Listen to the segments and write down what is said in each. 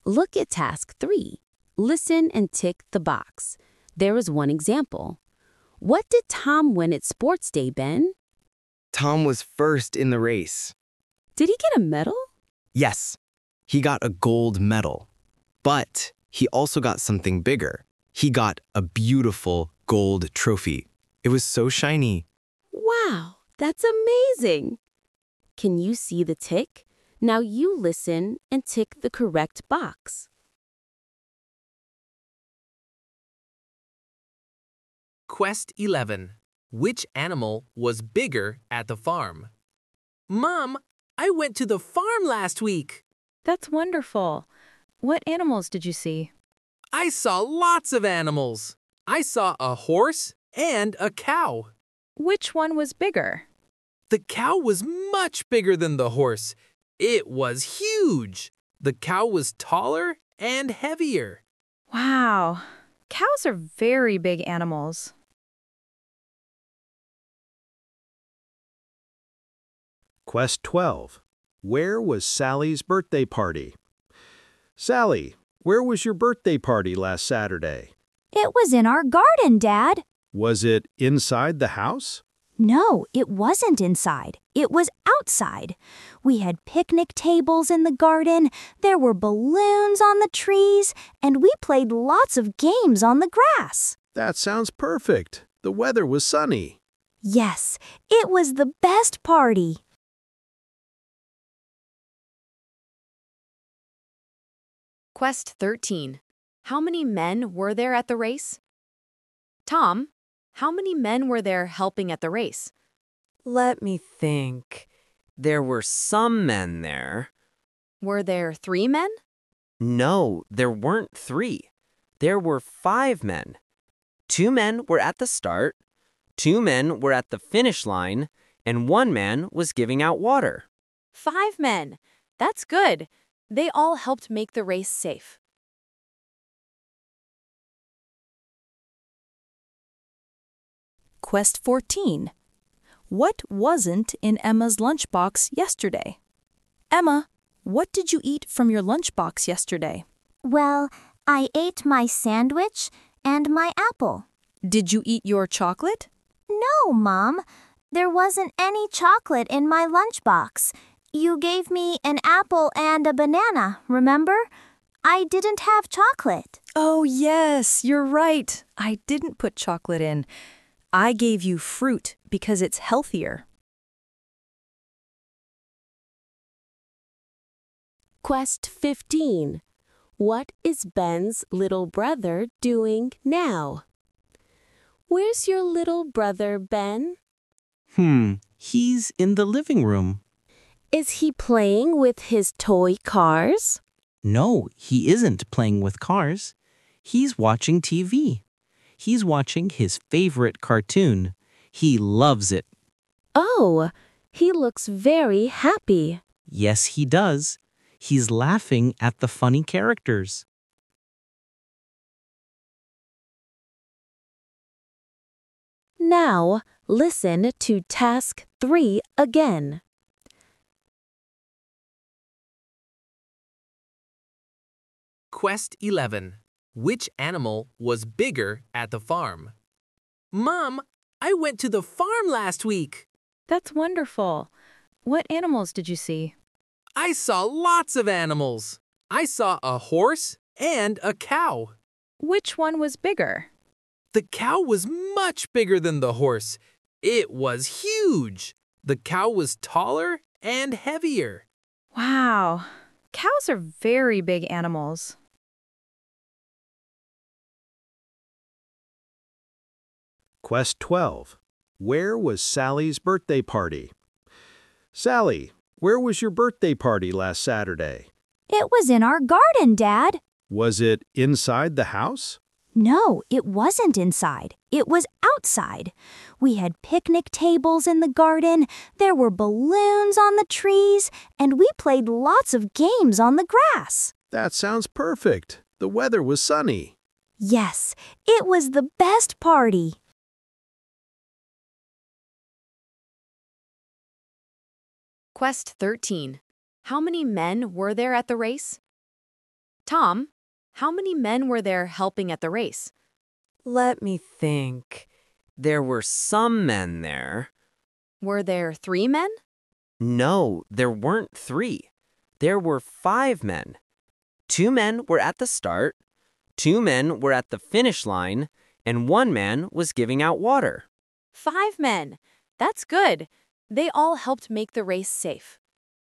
Look at task 3. Listen and tick the box. There is one example. What did Tom win at Sports Day, Ben? Tom was first in the race. Did he get a medal? Yes, he got a gold medal. But he also got something bigger. He got a beautiful gold trophy. It was so shiny. Wow, that's amazing. Can you see the tick? Now you listen and tick the correct box. Quest 11. Which animal was bigger at the farm? Mom, I went to the farm last week. That's wonderful. What animals did you see? I saw lots of animals. I saw a horse and a cow. Which one was bigger? The cow was much bigger than the horse. It was huge. The cow was taller and heavier. Wow, cows are very big animals. Quest 12. Where was Sally's birthday party? Sally, where was your birthday party last Saturday? It was in our garden, Dad. Was it inside the house? No, it wasn't inside. It was outside. We had picnic tables in the garden, there were balloons on the trees, and we played lots of games on the grass. That sounds perfect. The weather was sunny. Yes, it was the best party. Quest 13. How many men were there at the race? Tom, how many men were there helping at the race? Let me think. There were some men there. Were there 3 men? No, there weren't 3. There were 5 men. 2 men were at the start, 2 men were at the finish line, and 1 man was giving out water. 5 men. That's good. They all helped make the race safe. Quest 14. What wasn't in Emma's lunchbox yesterday? Emma, what did you eat from your lunchbox yesterday? Well, I ate my sandwich and my apple. Did you eat your chocolate? No, Mom. There wasn't any chocolate in my lunchbox. You gave me an apple and a banana, remember? I didn't have chocolate. Oh, yes, you're right. I didn't put chocolate in. I gave you fruit because it's healthier. Quest 15. What is Ben's little brother doing now? Where's your little brother, Ben? He's in the living room. Is he playing with his toy cars? No, he isn't playing with cars. He's watching TV. He's watching his favorite cartoon. He loves it. Oh, he looks very happy. Yes, he does. He's laughing at the funny characters. Now, listen to task 3 again. Quest 11. Which animal was bigger at the farm? Mom, I went to the farm last week. That's wonderful. What animals did you see? I saw lots of animals. I saw a horse and a cow. Which one was bigger? The cow was much bigger than the horse. It was huge. The cow was taller and heavier. Wow, cows are very big animals. Quest 12. Where was Sally's birthday party? Sally, where was your birthday party last Saturday? It was in our garden, Dad. Was it inside the house? No, it wasn't inside. It was outside. We had picnic tables in the garden, there were balloons on the trees, and we played lots of games on the grass. That sounds perfect. The weather was sunny. Yes, it was the best party. Quest 13. How many men were there at the race? Tom, how many men were there helping at the race? Let me think. There were some men there. Were there 3 men? No, there weren't 3. There were 5 men. 2 men were at the start, 2 men were at the finish line, and 1 man was giving out water. 5 men. That's good. They all helped make the race safe.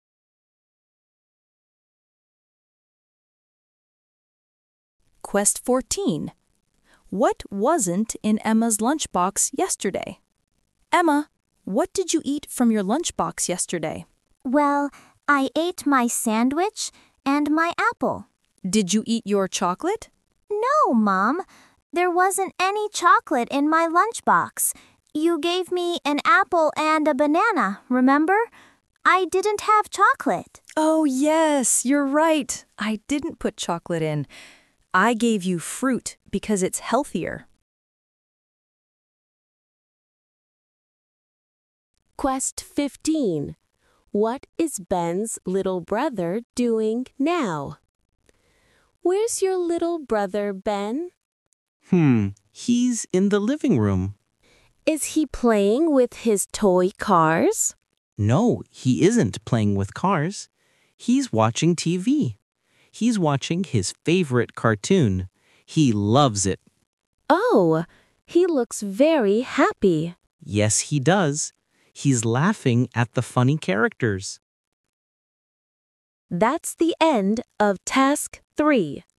Quest 14. What wasn't in Emma's lunchbox yesterday? Emma, what did you eat from your lunchbox yesterday? Well, I ate my sandwich and my apple. Did you eat your chocolate? No, Mom. There wasn't any chocolate in my lunchbox. You gave me an apple and a banana, remember? I didn't have chocolate. Oh, yes, you're right. I didn't put chocolate in. I gave you fruit because it's healthier. Quest 15. What is Ben's little brother doing now? Where's your little brother, Ben? He's in the living room. Is he playing with his toy cars? No, he isn't playing with cars. He's watching TV. He's watching his favorite cartoon. He loves it. Oh, he looks very happy. Yes, he does. He's laughing at the funny characters. That's the end of Task 3.